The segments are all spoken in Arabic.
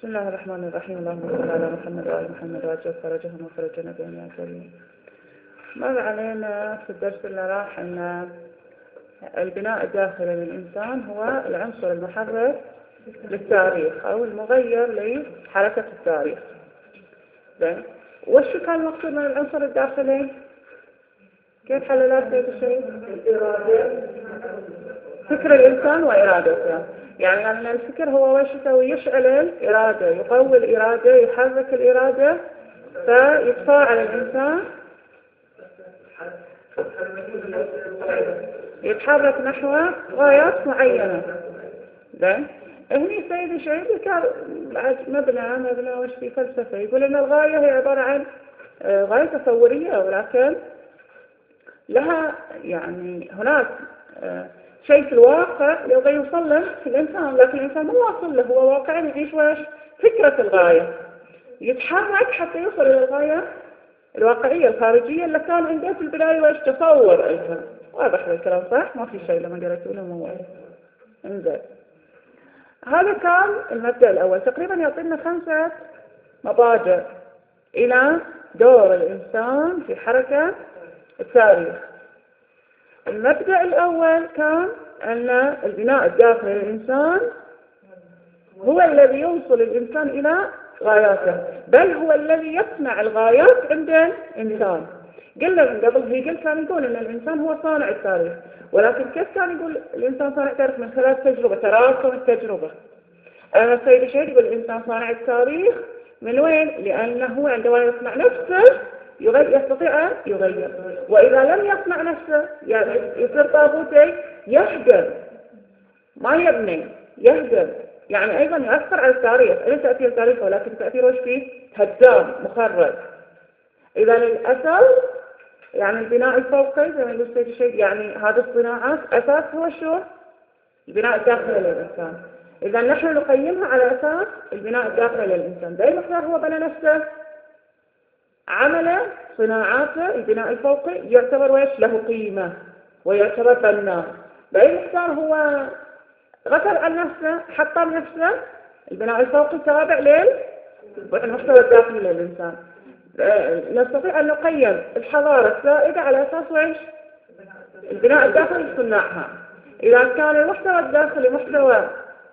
بسم الله الرحمن الرحيم. اللهم صل على محمد وآل محمد وعجل فرجهم وفرج نبينا يا كريم. مر علينا في الدرس اللي راح أن البناء الداخلي للإنسان هو العنصر المحرك للتاريخ أو المغير لحركة التاريخ. وش كان المقصود من العنصر الداخلي؟ كيف حللات سيد الشيخ؟ فكر الإنسان وإرادته. يعني أن الفكر هو وش يسوي؟ يشعل الإرادة، يقوي الإرادة، يحرك الإرادة، فيتفاعل الإنسان، يتحرك نحو غايات معينة. هني سيد الشيخ كان مبنى وش في فلسفة يقول أن الغاية هي عبارة عن غاية تصورية، ولكن لها يعني هناك شيء في الواقع يبغى يوصل له في الإنسان، لكن الإنسان مو واصل له، هو واقعا يعيش وش فكرة الغاية، يتحرك حتى يوصل إلى الغاية الواقعية الخارجية اللي كان عنده في البداية وش تصور أيضا. واضح الكلام صح؟ ما في شيء لما قرأته له مو انزل. هذا كان المبدأ الأول. تقريبا يعطينا 5 مبادئ إلى دور الإنسان في حركة التاريخ. المبدأ الأول كان أن البناء الداخلي للإنسان هو الذي يوصل الإنسان إلى غاياته، بل هو الذي يصنع الغايات عند الإنسان. قلنا من قبل كان يقول أن الإنسان هو صانع التاريخ، ولكن كيف كان يقول الإنسان صانع التاريخ؟ من خلال تجربة، تراكم التجربة. السيد الشيخ يقول الإنسان صانع التاريخ من وين؟ لأنه عندما يصنع نفسه يستطيع أن يغير، وإذا لم يصنع نفسه يعني يصير طابوتي يهدم، ما يبني، يهدم، يعني أيضا يؤثر على التاريخ. ليس تأثير التاريخ ولكن تأثير وش فيه؟ هدام، مخرب. إذا للأسف يعني البناء الفوقي زي ما يقول السيد الشيخ، يعني هذه الصناعات أساس هو شو؟ البناء الداخلي للإنسان. إذا نحن نقيمها على أساس البناء الداخلي للإنسان، بأي مقدار هو بنى نفسه، عمله، صناعاته، البناء الفوقي يعتبر ويش له قيمة ويعتبر بناء. بأي مقدار هو غفل عن نفسه، حطم نفسه، البناء الفوقي تابع للمحتوى الداخلي للإنسان. نستطيع أن نقيم الحضارة السائدة على أساس ويش؟ البناء الداخلي لصناعها. إذا كان المحتوى الداخلي محتوى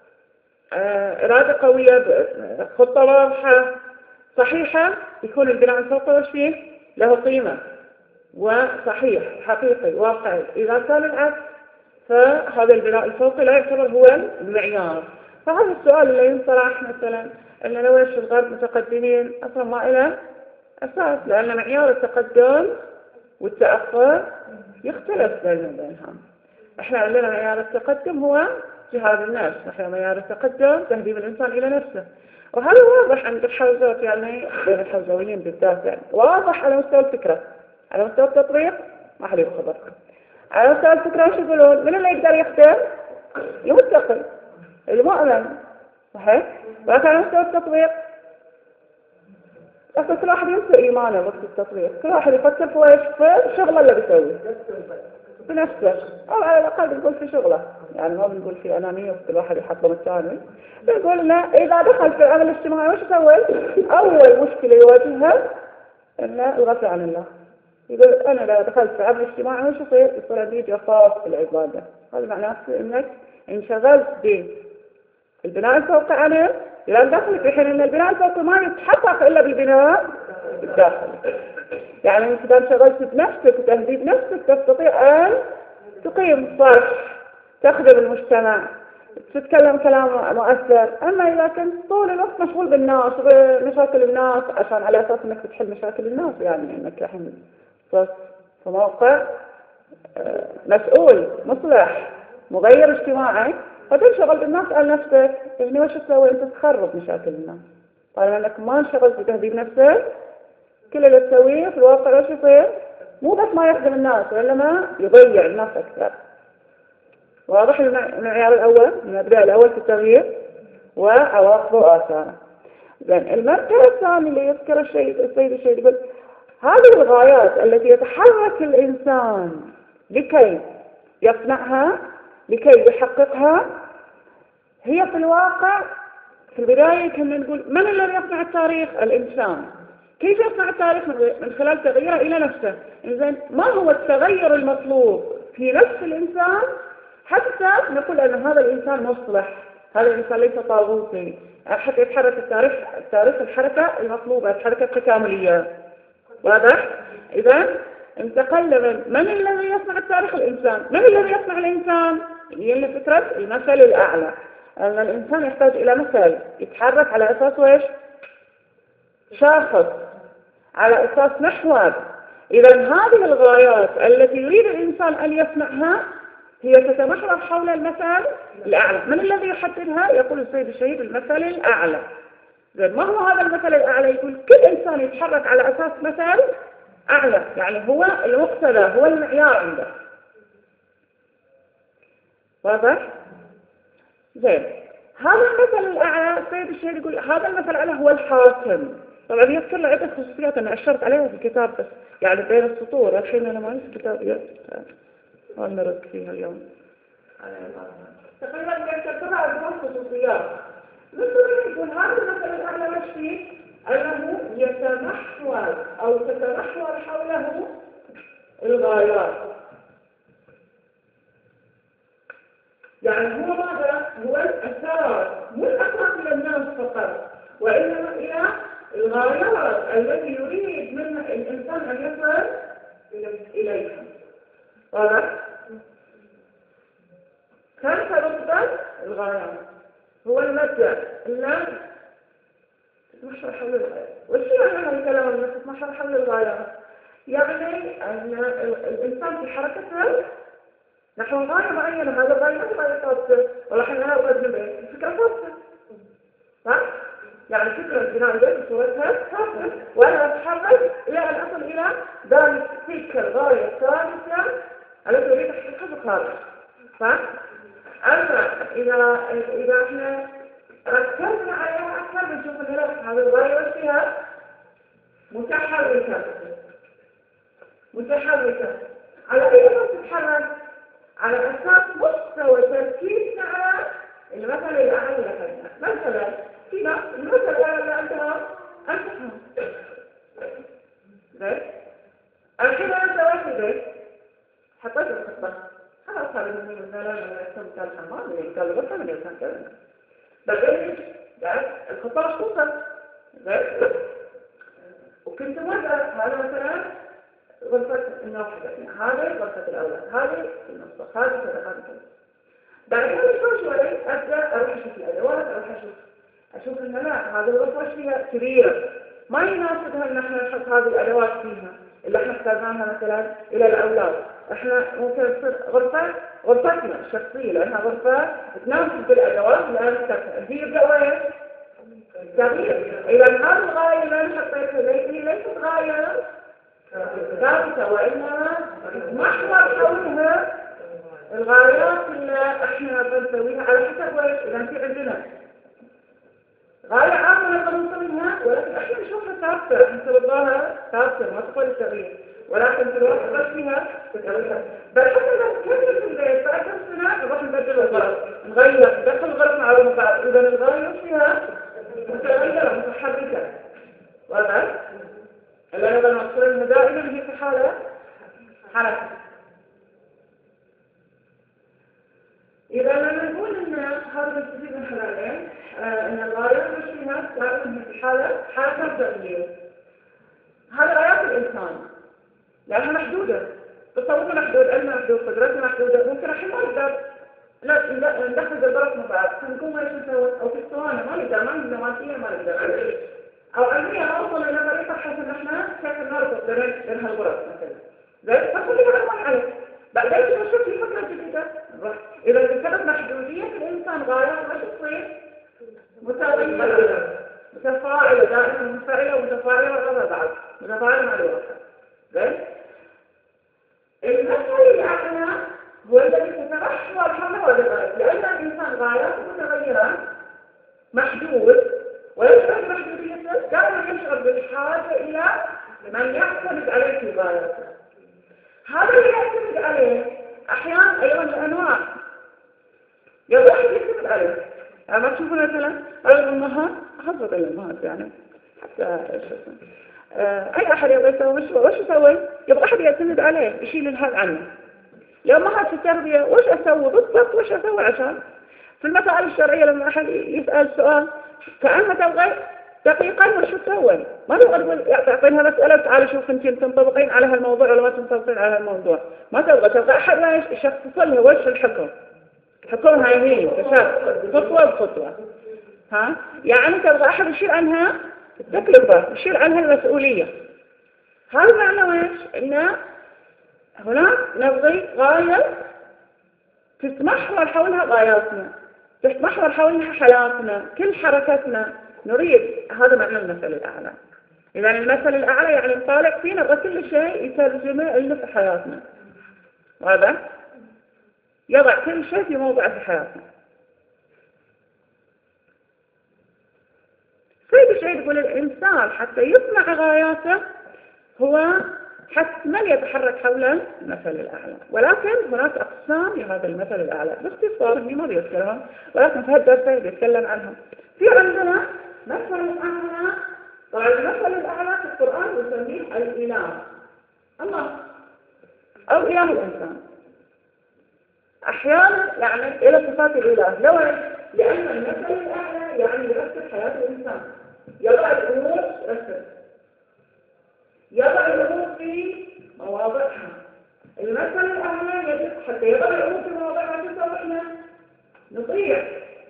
إرادة قوية، خطة واضحة صحيحة، يكون البناء الفوقي وش فيه؟ له قيمة وصحيح حقيقي واقعي. إذا كان العكس فهذا البناء الفوقي لا يعتبر هو المعيار. فهذا السؤال اللي ينطرح مثلا أن لو إيش الغرب متقدمين أصلا ما إلى أساس، لأن معيار التقدم والتأخر يختلف بينهم. إحنا عندنا معيار التقدم هو جهاد النفس، نحن معيار التقدم تهذيب الإنسان إلى نفسه، وهذا واضح عند الحوزات، يعني بين الحوزويين بالذات، يعني واضح على مستوى الفكرة. على مستوى التطبيق ما حد يخبر. على مستوى الفكرة وش يقولون؟ من اللي يقدر يخدم؟ المتقي، المؤمن، صحيح؟ ولكن على مستوى التطبيق أصلا كل واحد ينسى إيمانه وقت التطبيق، كل واحد يفكر في الشغل اللي بيسويه بنفسه، أو على الأقل نقول في شغله، يعني ما بنقول في أنانية وكل واحد يحطم الثاني. بنقول إنه إذا دخل في العمل الاجتماعي وش يسوي؟ أول مشكلة يواجهها إنه الغفلة عن الله. يقول أنا لو دخلت في عمل اجتماعي وش يصير عندي جفاف في العبادة. هذا معناه إنك انشغلت بالبناء الفوقي عنه إلى الداخل، في حين إن البناء الفوقي ما يتحقق إلا بالبناء الداخلي. يعني أنت إذا انشغلت بنفسك وتهذيب نفسك تستطيع أن تقيم صح، تخدم المجتمع، تتكلم كلام مؤثر. أما إذا كنت طول الوقت مشغول بالناس ومشاكل الناس عشان على أساس أنك تحل مشاكل الناس، يعني أنك الحين في موقع مسؤول مصلح مغير اجتماعي، فتنشغل بالناس على نفسك، يعني وش تسوي؟ أنت تخرب مشاكل الناس. طالما أنك ما انشغلت بتهذيب نفسك، كل اللي تسويه في الواقع وش يصير؟ مو بس ما يخدم الناس، وإنما يضيع الناس أكثر. واضح المعيار الأول، المبدأ الأول في التغيير وعواقبه وآثاره. المبدأ الثاني اللي يذكر السيد الشيخ يقول هذه الغايات التي يتحرك الإنسان لكي يصنعها، لكي يحققها، هي في الواقع في البداية كنا نقول من الذي يصنع التاريخ؟ الإنسان. كيف يصنع التاريخ؟ من خلال تغييره إلى نفسه. إذن ما هو التغير المطلوب في نفس الإنسان حتى نقول أن هذا الإنسان مصلح، هذا الإنسان ليس طاغوتي، حتى يتحرك التاريخ الحركة المطلوبة، الحركة التكاملية. واضح؟ إذن انتقل من الذي يصنع التاريخ؟ الإنسان. من الذي يصنع الإنسان؟ هي فكرة المثل الأعلى، أن الإنسان يحتاج إلى مثل يتحرك على أساس وإيش؟ شاخص، على أساس محور. إذا هذه الغايات التي يريد الإنسان أن يصنعها هي تتمحور حول المثل الأعلى. من الذي يحددها؟ يقول السيد الشهيد المثل الأعلى. ما هو هذا المثل الأعلى؟ يقول كل إنسان يتحرك على أساس مثل أعلى، يعني هو المقتدى، هو المعيار عنده. واضح؟ زين، هذا المثل الأعلى السيد الشهيد يقول هذا المثل الأعلى هو الحاكم. طبعا يذكر له عدة خصوصيات أنا أشرت عليها في الكتاب، بس يعني بين السطور. الحين أنا ما عندي كتاب نرد فيها اليوم. تقريبا يذكرها عدة خصوصيات. يقول هذا المثل الأعلى وش فيه؟ أنه يتمحور أو تتمحور حوله الغايات. يعني هو ماذا؟ هو الأساس، مو الأساس إلى الناس فقط، وإنما إلى الغايات التي يريد منها الإنسان أن يصل إليها. واضح؟ كيف رتبة الغايات؟ هو المبدأ اللي تتمحور حول الغايات. وش يعني الكلام اللي تتمحور حول الغايات؟ يعني أن الإنسان في حركته نحن غاية معينة، هذا الغاية ما تبغى يتوصل، ولا حنا نبغى نبني الفكرة ثابتة، صح؟ يعني فكرة بناء البيت بصورتها ثابتة، وأنا أتحرك إلى أن أصل إلى ذلك تلك الغاية الثابتة التي أريد تحقيقها في الخارج، صح؟ أما إذا إحنا ركزنا عليها أكثر بنشوف أن هذه الغاية فيها متحركة. على أي أساس تتحرك؟ على أساس مستوى تركيزنا على المثل الأعلى. مثلا في ناس المثل الأعلى عندها أنفسهم. الحين أنا سويت بيت، حطيت الخطة، خلاص هذا من مثلا من يكون كان حمام، من يكون غرفة، من يكون كذا. بعدين الخطة مخصوصة. وكنت وضع هذا مثلا غرفة النوحدة، هذه غرفة الأولاد، هذه المطبخ، هذه كذا. بعدين شوي أبدأ أروح أشوف الأدوات، أشوف إن لا هذه الغرفة فيها كبيرة، ما يناسبها إن إحنا نحط هذه الأدوات فيها اللي إحنا احتاجناها مثلا إلى الأولاد. إحنا ممكن تصير غرفتنا الشخصية لأنها غرفة تناسب بالأدوات لأن دي يبدأ وين؟ تغيير. إذا هذه الغاية اللي أنا حطيتها ليست غاية ثابتة، وإنما محور حولها الغايات اللي احنا بنسويها على حسب ويش. إذا في عندنا غاية عامة نقدر نسويها، ولكن احنا نشوفها ثابتة، نسويها ثابتة ما تقبل التغيير، ولكن في الوقت بس فيها تتغير. بل حتى لو كمل في البيت بعد كم سنة نروح نبدل الغرف، نغير ندخل الغرفة على بعض. إذا الغاية فيها متغيرة متحركة. واضح؟ اللي أنا بنقول إنه دائما هي في حالة حركة. إذا لما نقول إن هذا التفسير من خلالين إن الغايات مش فيها دائما هي في حالة تغيير. هذا غايات الإنسان لأنها محدودة، تصورنا محدود، علمنا محدود، قدرتنا محدودة. ممكن الحين ما نقدر ندخل البرك مع بعض، نقوم ايش نسوي؟ أو في الصوانة ما نقدر، ما نقدر مالكية ما نقدر، أو علميا أوصل إلى طريقة بحيث إن إحنا كيف نربط بين هالغرف مثلا. زين؟ فكل معلومات عليه. بعدين نشوف في فكرة جديدة. إذا بسبب محدودية الإنسان غايات ما تصير متغيرة، متفاعلة، دائما منفعلة ومتفاعلة وغير بعض، متفاعلة مع الوقت. زين؟ المثل الأعلى هو الذي تتمحور حوله الغايات، لأن الإنسان غايات متغيرة محدود، ويشعر بمحدوديته دائما يشعر بالحاجة إلى من يعتمد عليه في غايته. هذا اللي يعتمد عليه أحيانا أيضا الأنواع، واحد يعتمد عليه يعني ما تشوفون مثلا الأمهات، أخذت الأمهات يعني حتى إيش اسمه أي أحد يبغى يسوي وش يسوي؟ يبغى أحد يعتمد عليه يشيل الهم عنه. الأمهات في التربية وش أسوي بالضبط؟ وش أسوي عشان في المسائل الشرعية لما أحد يسأل سؤال كأنها تبغى دقيقا وش تسوي؟ ما تبغى تقول تعطينها مسألة تعالي شوف أنت تنطبقين على هالموضوع ولا ما تنطبقين على هالموضوع. ما تبغى أحد لا يشخص لها وش الحكم. حكمها هي خطوة بخطوة. ها؟ يعني تبغى أحد يشيل عنها التكلفة، يشيل عنها المسؤولية. هذا معنى ويش؟ إن هناك نبغي غاية تتمحور حولها غاياتنا، تتمحور حولها حياتنا، كل حركتنا نريد. هذا معنى المثل الأعلى. إذا المثل الأعلى يعني نطالع فيه نبغى كل شيء يترجمه لنا في حياتنا. وهذا يضع كل شيء في موضعه في حياتنا. سيد الشيء يقول الإنسان حتى يصنع غاياته هو حتما يتحرك حول المثل الأعلى، ولكن هناك أقسام لهذا المثل الأعلى باختصار اللي ما بيذكرها، ولكن في هذا الدرس بيتكلم عنها. في عندنا مثل الأعلى، طبعا المثل الأعلى في القرآن يسميه الإله، الله أو إله الإنسان. أحيانا يعني إلى صفات الإله، لأن المثل الأعلى يعني يرتب حياة الإنسان، يضع الأمور يضع الأمور في مواضعها. المثل الأعلى يجب حتى يضع الأمور في مواضعها تسوينا نطيع.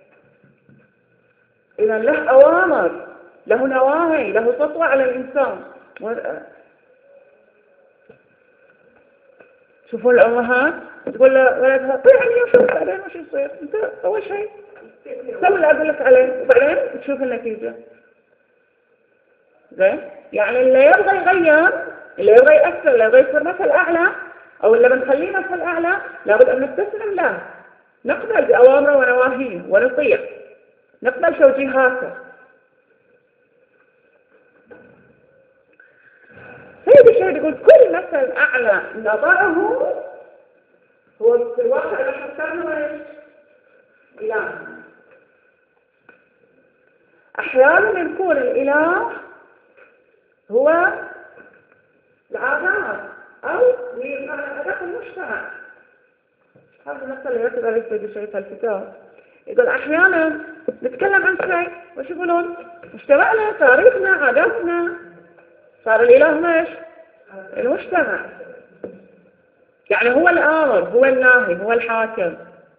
إذا له أوامر، له نواهي، له سطوة على الإنسان. شوفوا الأمهات تقول لولدها طيعني وشوف بعدين وش يصير. أنت أول شيء سوي اللي أقول لك عليه وبعدين تشوف النتيجة. زين؟ يعني اللي يبغى يغير، اللي يبغى يأثر، اللي يبغى يصير مثل أعلى أو اللي بنخليه مثل أعلى لابد أن نستسلم له، نقبل بأوامره ونواهيه ونطيع، نقبل توجيهاته. سيد الشيخ يقول كل مثل أعلى نضعه هو في الواقع اللي حصلنا ايش؟ إله. أحيانا يكون الإله هو العادات أو أداء المجتمع. هذا المثل اللي يرتب عليه سيد الشيخ في الكتاب. يقول أحيانا نتكلم عن شيء وش يقولون؟ مجتمعنا، تاريخنا، عاداتنا، صار الإله ماش؟ المجتمع. يعني هو الآمر، هو الناهي، هو الحاكم.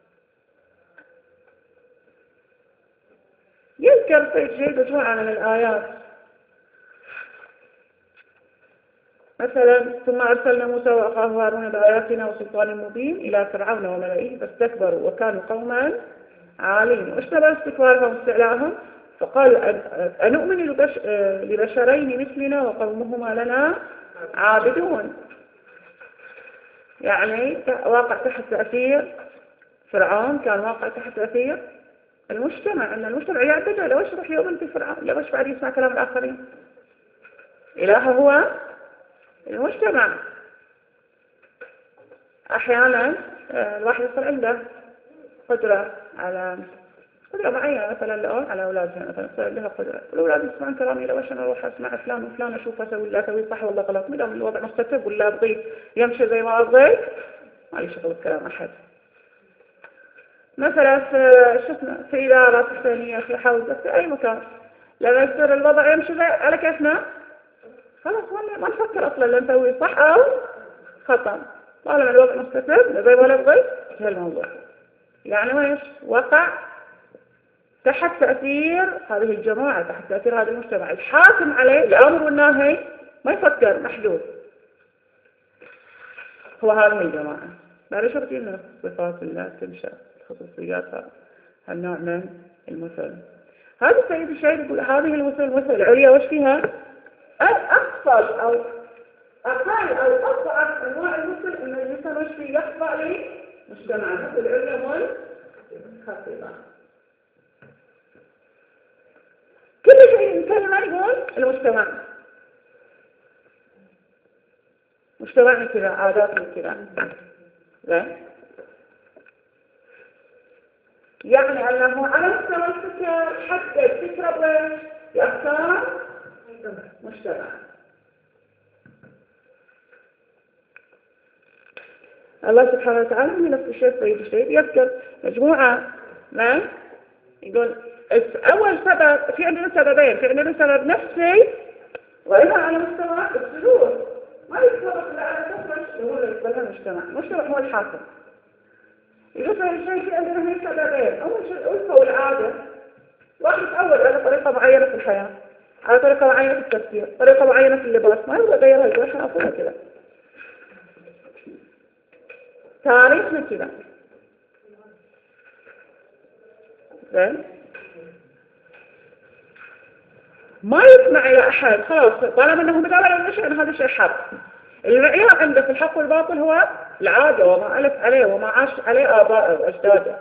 يذكر سيد الشيخ مجموعة من الآيات، مثلا ثم أرسلنا موسى وأخاه هارون بآياتنا وسلطان مبين إلى فرعون وملئه فاستكبروا وكانوا قوما عالين واشتبه استكبارهم واستعلاءهم فقالوا أنؤمن لبشرين مثلنا وقومهما لنا عابدون. يعني واقع تحت تأثير فرعون، كان واقع تحت تأثير المجتمع، أن المجتمع يعتدى لو اشرح يؤمن بفرعون، لو ايش بعد يسمع كلام الآخرين. إله هو المجتمع. أحيانا الواحد يصير عنده قدرة على قدرة معينة، مثلا على أولادها، مثلا يصير لها قدرة، الأولاد يسمعون كلامي لو أنا أروح أسمع فلان وفلان أشوف أسوي لا أسوي صح ولا غلط، مدام الوضع مستتب ولا أبغي يمشي زي ما أبغي ما لي شغل بكلام أحد. مثلا في إدارة الثانية في حوزة في أي مكان لما يصير الوضع يمشي على كيفنا خلاص ما نفكر أصلا لا نسوي صح أو خطأ، طالما الوضع مستتب زي ما نبغي في الموضوع. يعني ويش وقع تحت تأثير هذه الجماعة، تحت تأثير هذا المجتمع، الحاكم عليه الأمر والنهي ما يفكر، محدود، هو هذه الجماعة. بعد شو بتقولنا صفات الله تنشأ خصوصيات هالنوع من المثل. هذا السيد الشيخ يقول هذه المثل العليا وش فيها؟ أكثر أو أقل أو أضعف أنواع المثل إن المثل وش فيه يخضع لمجتمع مثل العليا والخطيبة. كل شيء نتكلم عنه يقول المجتمع، مجتمعنا كذا، عاداتنا كذا. يعني أنه على مستوى الفكر حدد فكرة وإيش؟ لأفكار مجتمع. الله سبحانه وتعالى من نفس الشيء سيد الشيء يذكر مجموعة. نعم، يقول أول سبب، في عندنا سببين، في عندنا سبب نفسي وإذا على مستوى السلوك ما يتطرق إلا على كثرة هو اللي يقبلها المجتمع. المجتمع هو الحاكم. يقول الشيء في عندنا هي سببين. أول شيء الألفة والعادة. واحد يتعود على طريقة معينة في الحياة، على طريقة معينة في التفكير، طريقة معينة في اللباس، ما يبغى يغيرها، يقول احنا أصلنا كذا. تاريخنا كذا. زين؟ ما يسمع إلى أحد، خلاص طالما أنه مدار على النشأ أن هذا شيء حق. المعيار عنده في الحق والباطل هو العادة وما ألف عليه وما عاش عليه آباءه وأجداده.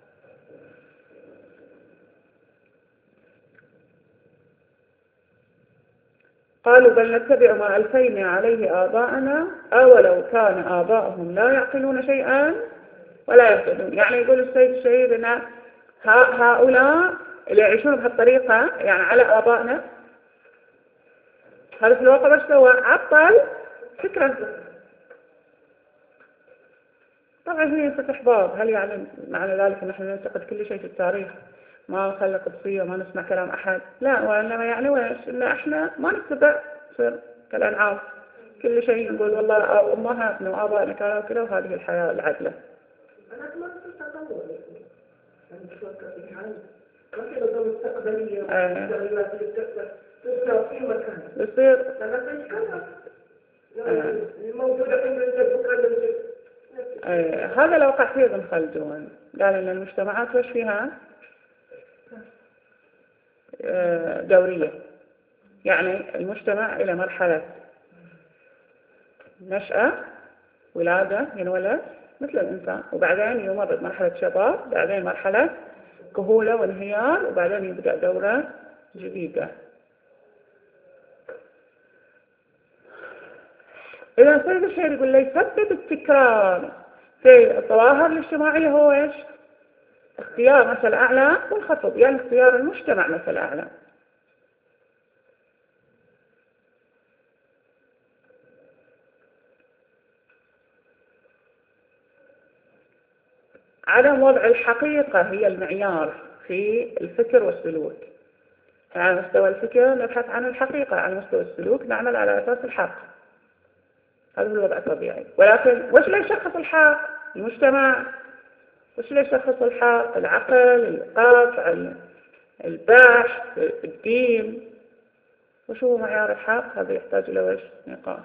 قالوا بل نتبع ما ألفينا عليه آباءنا أولو كان آباءهم لا يعقلون شيئا ولا يهتدون. يعني يقول السيد الشهيد أن هؤلاء اللي يعيشون بهالطريقة يعني على آبائنا، هذا في الواقع بس سوى عطل فكرة. طبعا هي ينفتح باب، هل يعني معنى ذلك أن نحن ننتقد كل شيء في التاريخ، ما نخلي قدسية، ما نسمع كلام أحد؟ لا، وإنما يعني ويش إن إحنا ما نتبع صير كالأنعام، كل شيء نقول والله أمهاتنا وآبائنا كانوا كذا وهذه الحياة العدلة. أنا ما تتطور يعني تفكر في حال ما في نظام مستقبلية مستقبلات اللي تبقى في مكان يصير أنا بنتكلم الموجودة عند بكرة هذا لو وقع فيه ابن خلدون قال إن المجتمعات وش فيها دورية، يعني المجتمع إلى مرحلة نشأة، ولادة، ينولد مثل الإنسان، وبعدين يمر بمرحلة شباب، بعدين مرحلة كهولة وانهيار، وبعدين يبدأ دورة جديدة. إذا سيد الشيء يقول لي يسبب التكرار في الظواهر الاجتماعية هو إيش؟ اختيار مثل أعلى والخطب، يعني اختيار المجتمع مثل أعلى. عدم وضع الحقيقة هي المعيار في الفكر والسلوك. على مستوى الفكر نبحث عن الحقيقة، على مستوى السلوك نعمل على أساس الحق. هذا هو الوضع الطبيعي. ولكن وش لا يشخص الحق؟ المجتمع. وش لا يشخص الحق؟ العقل، القطع، البحث، الدين. وش هو معيار الحق؟ هذا يحتاج إلى وش نقاش.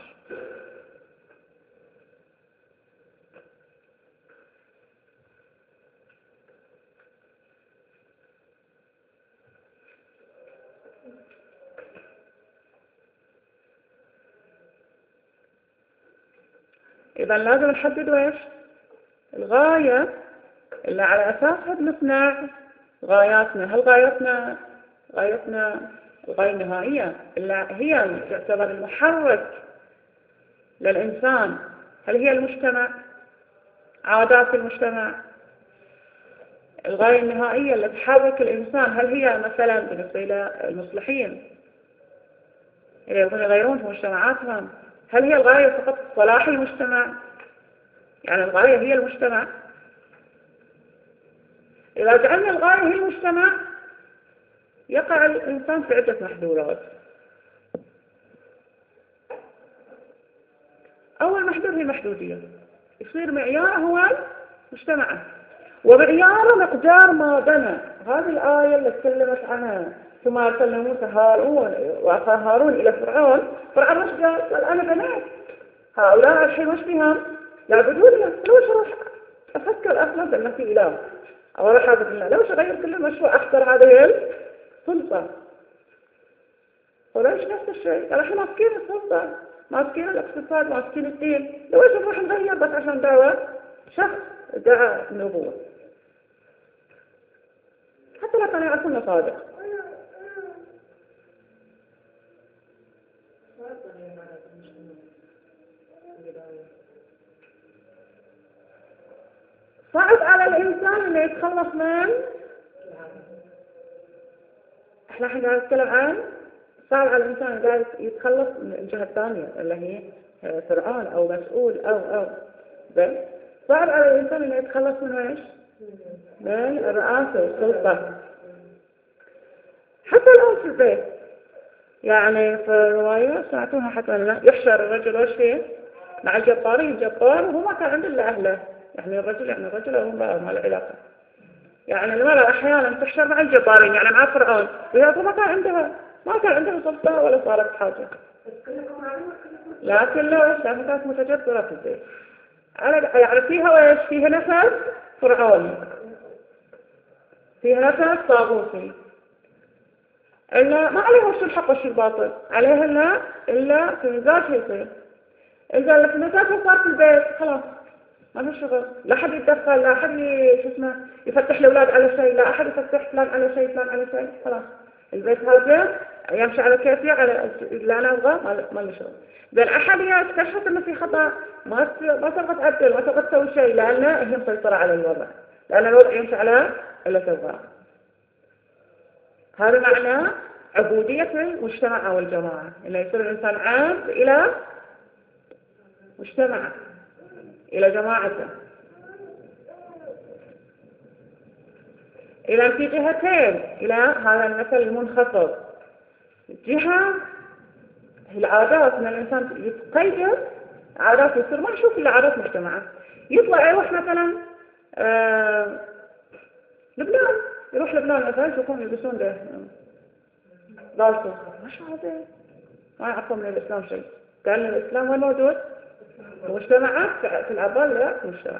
إذا لازم نحدد وش الغاية اللي على أساسها بنصنع غاياتنا. هل غايتنا الغاية النهائية اللي هي تعتبر المحرك للإنسان، هل هي المجتمع، عادات المجتمع؟ الغاية النهائية اللي تحرك الإنسان هل هي مثلا بالنسبة إلى المصلحين اللي يبغون يغيرون في مجتمعاتهم، هل هي الغاية فقط صلاح المجتمع؟ يعني الغاية هي المجتمع. إذا جعلنا الغاية هي المجتمع يقع الإنسان في عدة محظورات. أول محظور هي المحدودية، يصير معياره هو مجتمعه، ومعياره مقدار ما بنى. هذه الآية اللي تكلمت عنها ثم أرسلنا موسى وأخاه هارون إلى فرعون. فرعون وش قال أنا بنات هؤلاء الحين وش بهم يعبدوننا، لو شرح أفكر أصلا أن في إله أو راح أعبد الله، لو أغير كل المشروع أخسر هذه السلطة. وليش نفس الشيء؟ قال احنا ماسكين السلطة، ماسكين الاقتصاد، ماسكين الدين، لو ايش نروح نغير بس عشان دعوة شخص ادعى النبوة حتى لو كان يعرفون صادق. صعب على الإنسان أن يتخلص من احنا الحين قاعد نتكلم عن صعب على الإنسان قاعد يتخلص من الجهة الثانية اللي هي فرعون أو مسؤول أو بل صعب على الإنسان إنه يتخلص من ايش؟ من الرئاسة والسلطة. حتى الآن في البيت يعني في الرواية سمعتوها حتى لا يحشر الرجل وش فيه مع الجبارين جبار وهو ما كان عنده إلا أهله يعني الرجل هو ما له علاقة يعني المرأة أحيانا تحشر مع الجبارين يعني مع فرعون وهي ما كان عندها سلطة ولا صارت حاجة لكن لو كانت متجبرة في البيت يعني فيها ويش فيها نفس فرعوني فيها نفس طاغوتي إلا ما عليها وش الحق وش الباطل عليها إلا في مزاجها يصير إذا اللي في مزاجها صار في البيت خلاص ما في شغل لا أحد يتدخل لا أحد يفتح الأولاد على شيء لا أحد يفتح فلان على شيء خلاص البيت هذا يمشي على كيفي على اللي أنا أبغاه ما له شغل بل أحد يكتشف إنه في خطأ ما تبغى تعدل ما تبغى تسوي شيء لأنه هي مسيطرة على الوضع لأن الوضع يمشي على اللي تبغاه. هذا معنى عبودية المجتمع أو الجماعة إنه يصير الإنسان عبد إلى مجتمعه إلى جماعته. إلى في جهتين إلى هذا المثل المنخفض جهة العادات ان الانسان يتقيد عادات يصير ما نشوف الا عادات مجتمعه يطلع يروح مثلا لبنان يروح لبنان مثلا يشوفون يلبسون ده راسه مش هذا ما يعرفون من الاسلام شيء قال الاسلام وين موجود مجتمعات في العبال لا مجتمع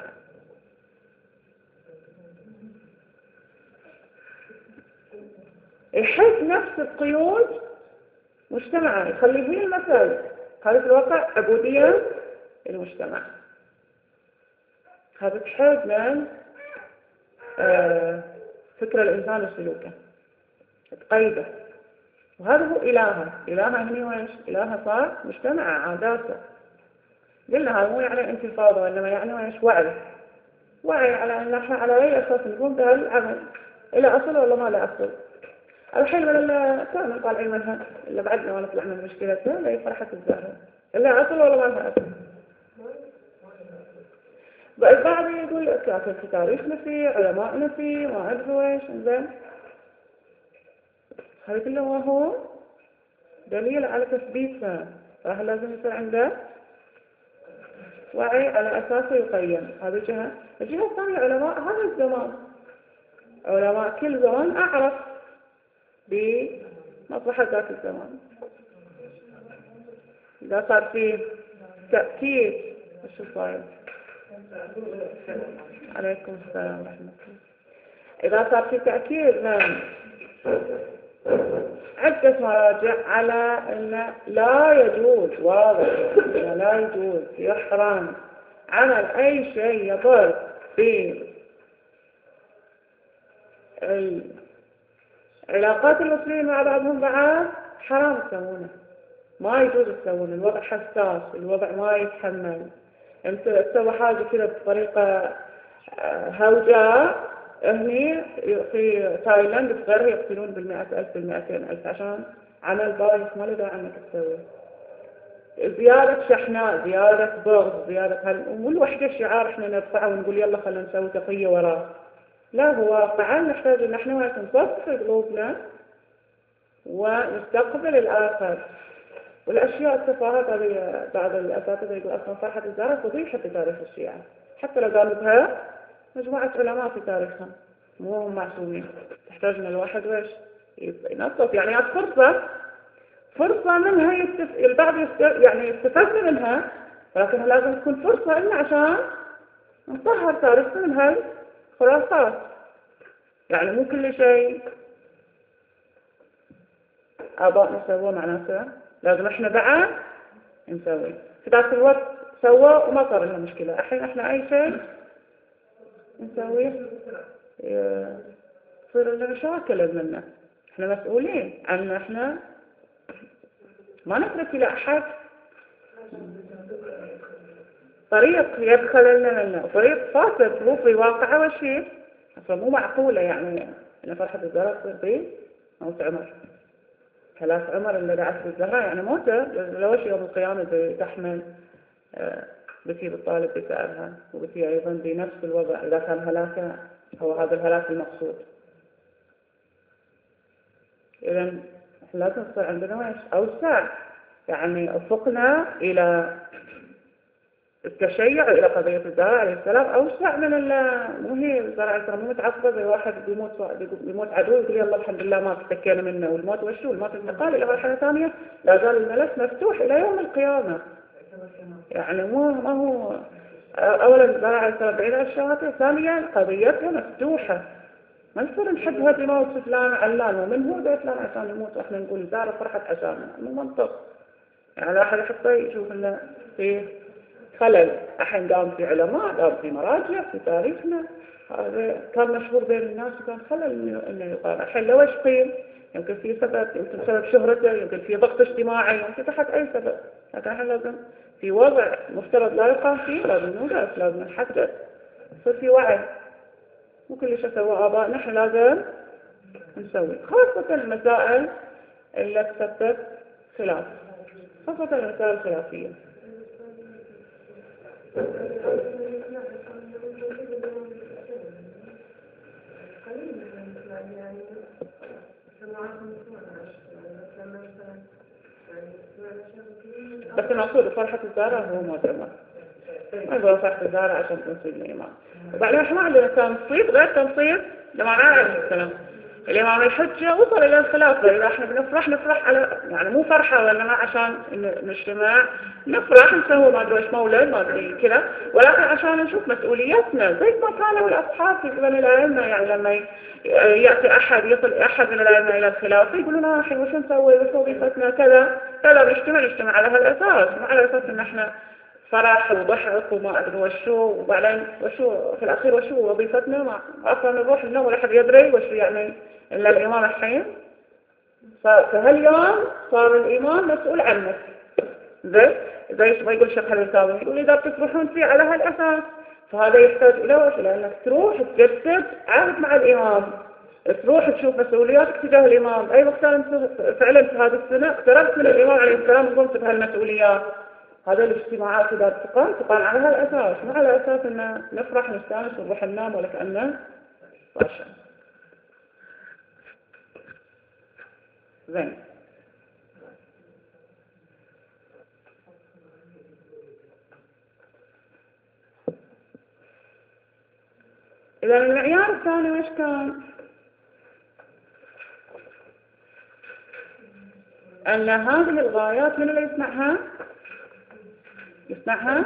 يحس نفس القيود مجتمعا يخلي هي المثل هذا في الواقع عبودية المجتمع هذا تحد من فكر الإنسان وسلوكه تقيده وهذا هو إلهة هني وإيش إلهة صار مجتمع عاداته قلنا هذا مو يعني انتفاضة وإنما يعني وإيش وعي على أن نحن على أي أساس نقوم بهالعمل إلى أصل ولا ما له أصل الحين من اللي كانوا طالعين منها اللي بعدنا ولا طلعنا من مشكلتنا اللي فرحت الزهرة اللي أصل ولا ما لها أصل البعض يقول كافر في تاريخنا فيه علماءنا فيه ما أدري إيش إنزين هذا كله هو دليل على تثبيتها راح لازم يصير عنده وعي على أساسه يقيم هذه الجهة الثانية علماء هذا الزمان علماء كل زمان أعرف بمصلحة ذات الزمان إذا صار فيه تأكيد شو صاير عليكم السلام ورحمة الله إذا صار فيه تأكيد من عدة مراجع على أن لا يجوز واضح لا يجوز يحرم عمل أي شيء يضر في علاقات المسلمين مع بعضهم بعض حرام يسوونه ما يجوز يسوونه الوضع حساس الوضع ما يتحمل انت تسوي حاجة كذا بطريقة هوجاء هني في تايلاند في غيرها يقتلون ب100,000 ب200,000 عشان عمل بايخ ما له داعي انك تسويه زيادة شحناء زيادة بغض زيادة مو الوحدة شعار احنا نرفعه ونقول يلا خلينا نسوي تقية وراه لا هو واقعا نحتاج ان احنا نصفح قلوبنا ونستقبل الآخر والأشياء التفاهات هذه بعض الأساتذة يقول أصلا فرحة الزهرة فضيحة في تاريخ الشيعة حتى لو قالوا بها مجموعة علماء في تاريخهم مو هم معصومين تحتاج من الواحد ويش ينصف يعني فرصة منها البعض يعني يستفاد منها ولكن لازم تكون فرصة لنا عشان نطهر تاريخنا من هاي خرافات يعني مو كل شيء آباء نسوه معناته لازم احنا بعد نسوي في ذات الوقت سوى وما صار لنا مشكلة الحين احنا اي شيء نسويه يصير لنا مشاكل مننا احنا مسؤولين عن احنا ما نترك الى احد طريق يدخل لنا طريق فاسد مو في واقعه وشيء اصلا مو معقولة يعني ان فرحة الزهرة تصير موت عمر، هلاك عمر اللي دعت بالزهراء يعني موته لوش يوم القيامة تحمل بتي بالطالب بسعرها، وبتي أيضا بنفس الوضع إذا كان هلاكه هو هذا الهلاك المقصود. إذا لازم يصير عندنا أوسع، يعني أفقنا إلى التشيع إلى قضية الزهراء عليه السلام أوسع من مو هي الزهراء مو متعصبة زي واحد بيموت عدو يقول يلا الحمد لله ما تتكينا منه، والموت وشو الموت انتقال إلى حاجة ثانية، لا زال الملف مفتوح إلى يوم القيامة. يعني ما هو أولا الزهراء عليه السلام بعيد عن الشهادة، ثانيا قضيتها مفتوحة، ما نصير نحدها بموت فلان علان ومن هو ده فلان عشان يموت واحنا نقول الزهراء فرحت عشانه، مو منطق. يعني الواحد حتى يشوف انه فيه خلل، الحين قام في علماء، قام في مراجع في تاريخنا، هذا كان مشهور بين الناس وكان خلل انه يقال. الحين لو ايش قيل؟ يمكن في سبب، يمكن سبب شهرته، يمكن في ضغط اجتماعي، يمكن تحت اي سبب، لكن احنا لازم في وضع مفترض لا يقام فيه لازم نوقف، لازم نحدد، يصير في وعي. مو كل شيء سوى آباء نحن لازم نسوي، خاصة المسائل اللي تسبب خلاف، خاصة المسائل الخلافية. بس المقصود فرحة الزهراء هو موت عمر، ما يقول فرحة الزهراء عشان تنصيب الإمام. وبعدين احنا عندنا تنصيب غير تنصيب لما عليه السلام. الإمام الحجة وصل إلى الخلافة، إذا احنا نفرح على يعني مو فرحة وإنما عشان نجتمع نفرح نسوي ما أدري إيش مولد ما أدري كذا، ولكن عشان نشوف مسؤولياتنا زي ما كانوا الأصحاب في زمن الأئمة. يعني لما يأتي يصل أحد من الأئمة إلى الخلافة يقولون الحين وش نسوي وظيفتنا كذا كذا، نجتمع على هالأساس، مو على أساس إن احنا فرح وضحك وما أدري وشو، وبعدين وشو في الأخير وشو وظيفتنا، ما أصلا نروح النوم ولا حد يدري وشو يعني إلا الإمام الحين. فهاليوم صار الإمام مسؤول عنك، زي ما يقول شيخ الكاظمي، يقول إذا بتروحون فيه على هالأساس فهذا يحتاج إلى وش؟ لأنك تروح تجسد عهد مع الإمام، تروح تشوف مسؤولياتك تجاه الإمام. أي وقت أنت فعلا في هذه السنة اقتربت من الإمام عليه السلام وقمت بهالمسؤوليات، هذا الاجتماعات إذا تقال على هالأساس، مو على أساس إن نفرح نستانس ونروح ننام ولا كأنه راشا. زين. إذا المعيار الثاني وش كان؟ أن هذه الغايات من اللي يسمعها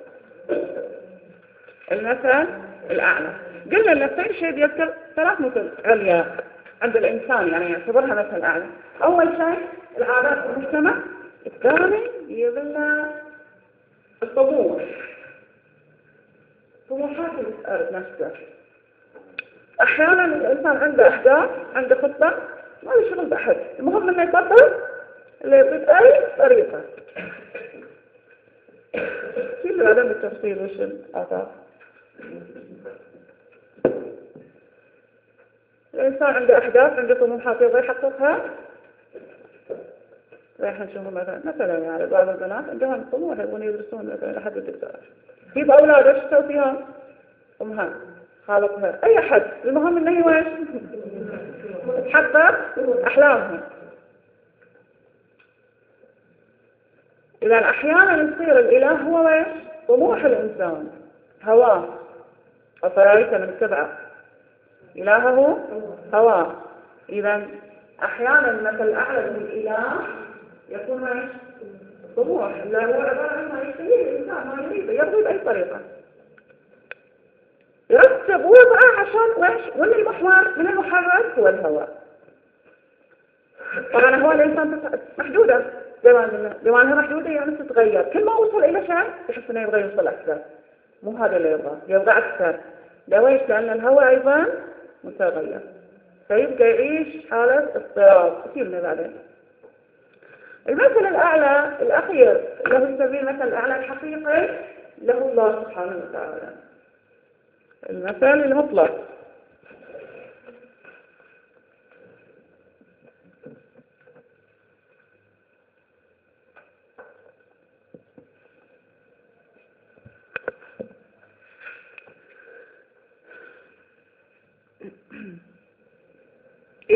المثل الأعلى. قلنا أن كل شيء يذكر ثلاث مثل عليا عند الإنسان، يعني يعتبرها مثل أعلى. أول شيء العادات في المجتمع، الثاني يظل الطموح، طموحات الأرض نفسه. أحيانا الإنسان عنده أهداف، عنده خطة، ما يشغل بأحد، المهم أنه يطبق اللي بأي طريقة. في العدم بالتفصيل وش الآثار. الإنسان عنده أهداف، عنده طموحات يبغى يحققها، رايح نشوف مثلا يعني بعض البنات عندهم طموح يبغون يدرسون مثلا لحد الدكتوراه، يجيب أولاد ايش تسوي فيهم؟ أمها خالتها أي أحد، المهم إنه هو ايش؟ تحقق أحلامهم. إذا أحيانا يصير الإله هو ايش؟ طموح الإنسان، هواه، أفرأيت من اتبع إلهه هواه. إذا أحيانا مثل الأعلى من الإله يكون ايش؟ طموح، لا هو عبارة عن ما يشتهيه الإنسان، ما يريده، يرضي بأي طريقة، يرتب وضعه عشان ويش؟ ومن المحور من المحرك هو الهوى. طبعا هو الإنسان محدودة، بما أنها محدودة يعني تتغير، كل ما وصل إلى شيء يحس أنه يبغى يوصل أكثر، مو هذا اللي يبغى أكثر. ليش؟ لأن الهوى أيضا متغير، فيبقى يعيش حالة اضطراب كثير من بعدين. المثل الأعلى الأخير له سبيل المثل الأعلى الحقيقي له الله سبحانه وتعالى، المثل المطلق.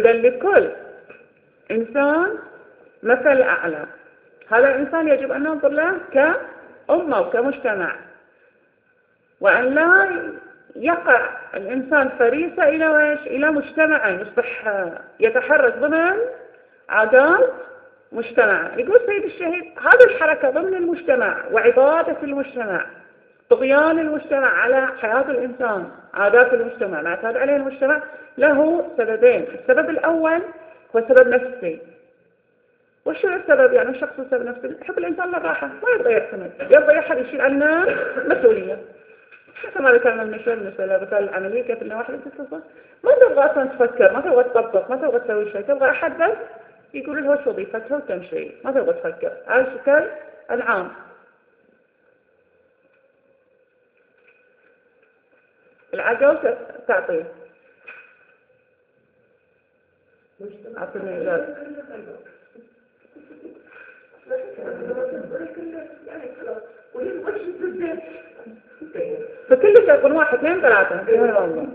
إذا لكل إنسان مثل أعلى، هذا الإنسان يجب أن ننظر له كأمة وكمجتمع، وأن لا يقع الإنسان فريسة إلى مجتمع يصبح يتحرك ضمن عادات مجتمع. يقول سيد الشهيد هذه الحركة ضمن المجتمع وعبادة المجتمع، طغيان المجتمع على حياة الإنسان، عادات المجتمع، ما اعتاد عليه المجتمع، له سببين. السبب الأول هو سبب نفسي. وشو السبب؟ يعني الشخص السبب نفسي يحب الإنسان للراحة، ما يرضى يعتمد، يرضى أحد يشيل عنه مسؤولية. مثل ما ذكرنا بالنسبة للمثال العملية، كيف إن واحد يتصل ما تبغى أصلا تفكر، ما تبغى تطبق، ما تبغى تسوي شيء، تبغى أحد بس يقول له وش وظيفتها وتمشي، ما تبغى تفكر. على شكل العام. العقل تعطيه. أعطيني إجازة. فكل شيء يكون 1 2 3 يا الله.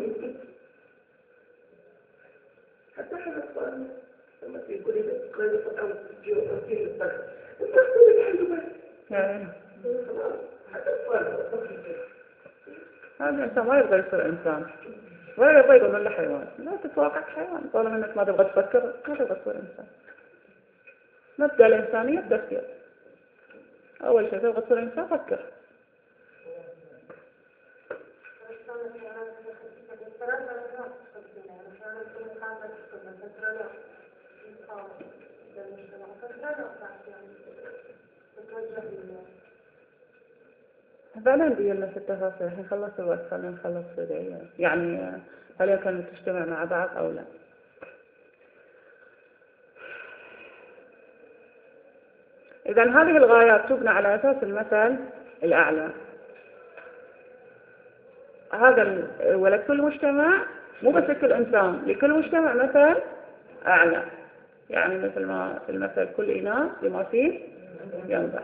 حتى حنا الصغار لما يقول لي قريبة أو تجيو تجيو الطرف تقول لي حلو بس حتى الصغار هذا الإنسان ما يبغى يصير إنسان ولا يبغى يقول له حيوان. لا تتوقع حيوان طالما إنك ما تبغى تفكر ما تبغى تصير إنسان. مبدأ الإنسانية التفكير. أول شيء تبغى تصير إنسان فكر. بعدين بينا في التفاصيل. الحين خلص الوقت، خلينا نخلص بداية. يعني هل يمكن تجتمع مع بعض أو لا؟ إذا هذه الغايات تبنى على أساس المثل الأعلى. هذا ولكل مجتمع، مو بس كل إنسان، لكل مجتمع مثل أعلى. يعني مثل ما في المثل كل إناء بما فيه ينضح.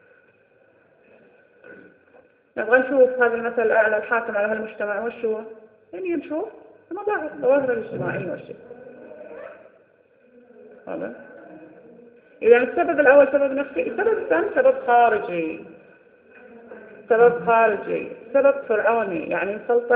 نبغى نشوف هذا المثل الأعلى الحاكم على هالمجتمع وش هو؟ يعني نشوف الظواهر الاجتماعية والشيء. هذا. إذا السبب الأول سبب نفسي، السبب الثاني سبب خارجي. سبب خارجي، سبب فرعوني، يعني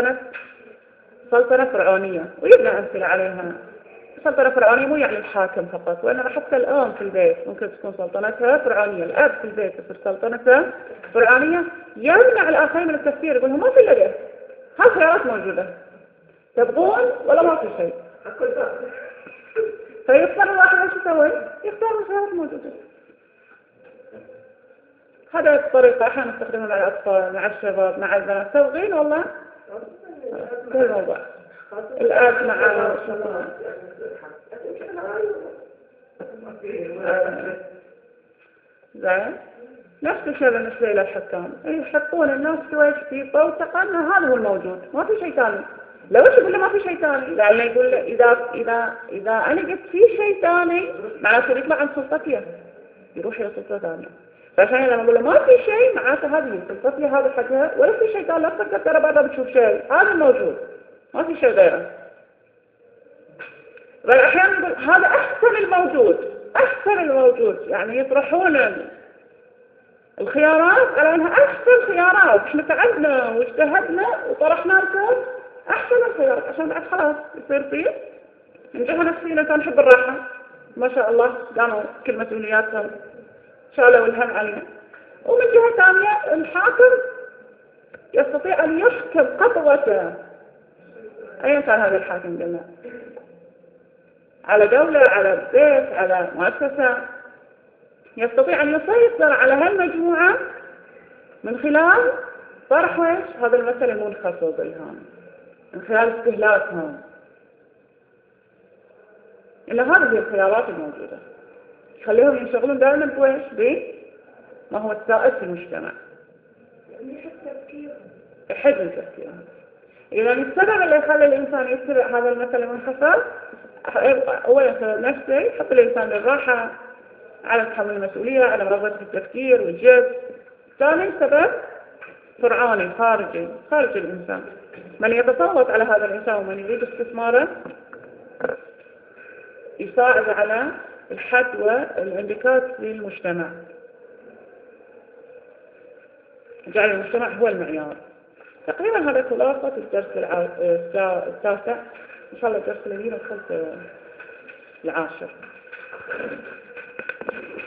سلطنة فرعونية، ويبنى أمثلة عليها. سلطنة فرعونية مو يعني الحاكم فقط، وإنما حتى الأم في البيت ممكن تكون سلطنتها فرعونية، الأب في البيت تصير سلطنته فرعونية، يمنع الآخرين من التفكير، يقول لهم ما في إلا ده، هالخيارات موجودة، تبغون ولا ما في شيء. فيختار الواحد ايش يسوي؟ يختار الخيارات الموجودة. هذا الطريقة احنا نستخدمها مع الأطفال، مع الشباب، مع البنات. تبغين والله؟ كل الموضوع. الآب مع زين. نفس الشيء بالنسبة إلى الحكام، يحطون الناس في بوتقة أن هذا هو الموجود، ما في شيء ثاني. لو ايش يقول له ما في شيء ثاني؟ لأنه يقول له إذا أنا قلت في شيء ثاني معناته يطلع عن سلطتي، يروح إلى سلطة ثانية. فعشان لما أقول له ما في شيء معناته هذه سلطتي، هذا حقها، ولا في شيء ثاني، لا تفكر ترى بعدها بتشوف شيء، هذا الموجود، ما في شيء غيره. بل أحيانا يقول هذا أحسن الموجود، أحسن الموجود، يعني يطرحون الخيارات على أنها أحسن خيارات. إحنا تعبنا واجتهدنا وطرحنا لكم أحسن الخيارات عشان بعد خلاص يصير فيه من جهة نفسية كان نحب الراحة ما شاء الله قاموا كل مسؤولياتهم شالوا الهم علينا. ومن جهة ثانية الحاكم يستطيع أن يحكم قطوته، أيا كان هذا الحاكم قلنا، على دولة، على بيت، على مؤسسة، يستطيع أن يسيطر على هالمجموعة من خلال طرح هذا المثل المنخفض بالهام، من خلال استهلاكهم. إلا هذه هي الخيارات الموجودة، خليهم ينشغلون دائما بويش بما هو السائد في المجتمع، يحجم تفكيرهم. إذا السبب اللي يخلي الإنسان يتبع هذا المثل المنخفض أولا سبب نفسي، يحط الإنسان للراحة، على تحمل المسؤولية، على رغبة في التفكير والجد. ثاني سبب فرعوني خارج الإنسان، من يتسلط على هذا الإنسان ومن يريد استثماره يساعد على الحد والانعكاس للمجتمع. جعل المجتمع هو المعيار. تقريبا هذا خلاصة الدرس التاسع. إن شاء الله الدرس الذي ندخل العاشر.